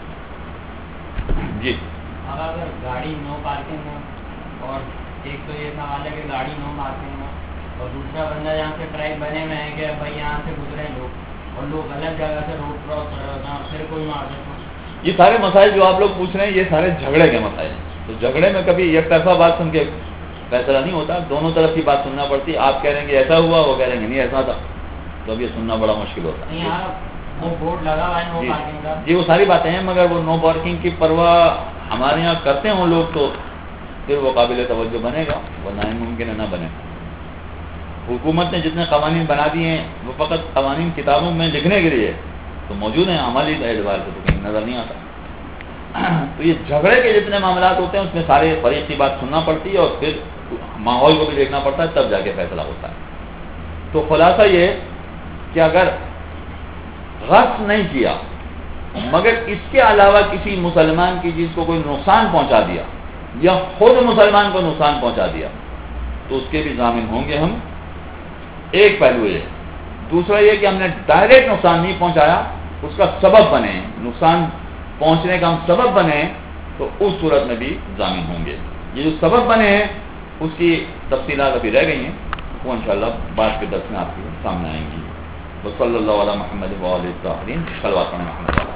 جی اگر گاڑی نو پارکنگ ہو، اور ایک تو یہ سوال ہے کہ گاڑی نو پارکنگ ہو اور دوسرا بندہ جہاں سے ٹریک بنے ہوئے ہیں کہ بھائی یہاں سے گزرے لوگ اور لوگ غلط جگہ سے روڈ کراس کر رہے ہوتے ہیں اور پھر کوئی مار دے. یہ سارے مسائل جو آپ لوگ پوچھ رہے ہیں یہ سارے جھگڑے کے مسائل ہیں. تو جھگڑے میں کبھی ایک طرفہ بات سن کے فیصلہ نہیں ہوتا، دونوں طرف کی بات سننا پڑتی ہے. آپ کہہ رہے ہیں کہ ایسا ہوا، وہ کہہ رہے ہیں کہ نہیں ایسا تھا، تو اب یہ سننا بڑا مشکل ہوتا ہے. وہ بورڈ لگا ہوا ہے نو پارکنگ کا. جی وہ ساری باتیں ہیں، مگر وہ نو پارکنگ کی پرواہ ہمارے یہاں کرتے ہیں وہ لوگ، تو پھر وہ قابل توجہ بنے گا، ورنہ ممکن ہے نہ بنے. حکومت نے جتنے قوانین بنا دیے ہیں وہ فقط قوانین کتابوں میں لکھنے کے لیے تو موجود ہیں، عملی اعتبار سے تو کہیں نظر نہیں آتا. تو یہ جھگڑے کے جتنے معاملات ہوتے ہیں اس میں سارے فریق کی بات سننا پڑتی ہے اور پھر ماحول کو بھی دیکھنا پڑتا ہے، تب جا کے فیصلہ ہوتا ہے. تو خلاصہ یہ کہ اگر غصب نہیں کیا مگر اس کے علاوہ کسی مسلمان کی چیز کو کوئی نقصان پہنچا دیا یا خود مسلمان کو نقصان پہنچا دیا تو اس کے بھی ضامن ہوں گے ہم. ایک پہلو یہ. دوسرا یہ کہ ہم نے ڈائریکٹ نقصان نہیں پہنچایا، اس کا سبب بنے، نقصان پہنچنے کا ہم سبب بنے، تو اس صورت میں بھی ضامن ہوں گے. یہ جو سبب بنے ہیں اس کی تفصیلات ابھی رہ گئی ہیں، وہ انشاءاللہ بعد کے درس میں آپ کے سامنے آئیں گی. صلی اللہ علیہ محمد و علیہ الطاہرین. صلوات پڑھیں محمد.